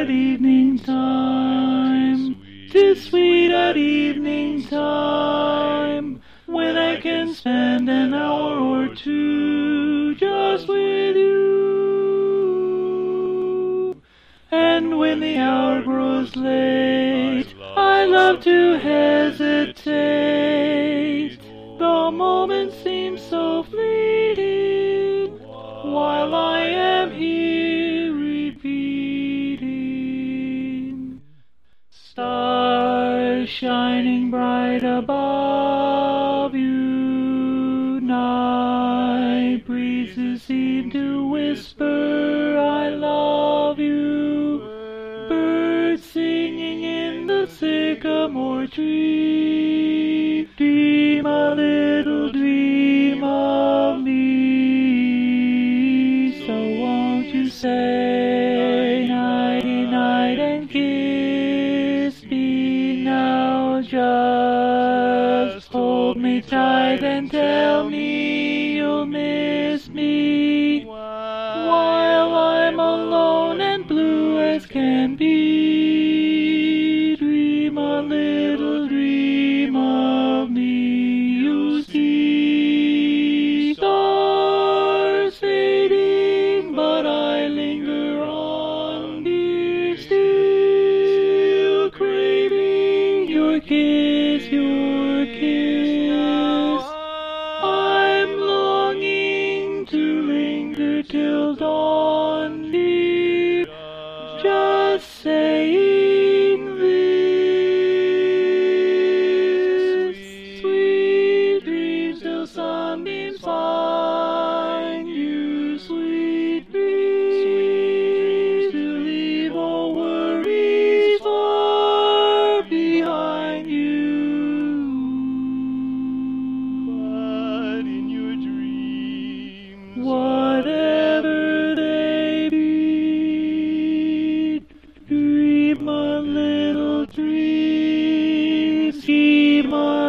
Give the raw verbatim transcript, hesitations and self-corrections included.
at evening time, 'tis sweet at evening time, when I can spend an hour or two just with you. And when the hour grows late, I love to hesitate. The moment seems so fleeting, while I am here repeating. Stars shining bright above you, night breezes seem to whisper, I love you. Birds singing in the sycamore tree, dream a little dream of me. So won't you say nighty night and kiss me now? Just hold me tight and tell me you'll miss me while I'm alone and blue as can be. Dream a little dream of me, you see. Stars fading, but I linger on, dear, still craving your kiss, your kiss. I'm longing to linger till dawn, dear, just saying this. Sweet dreams till sunbeams find you, sweet dreams to leave all worries far behind you. But in your dreams, whatever they be, dream a little dream, keep my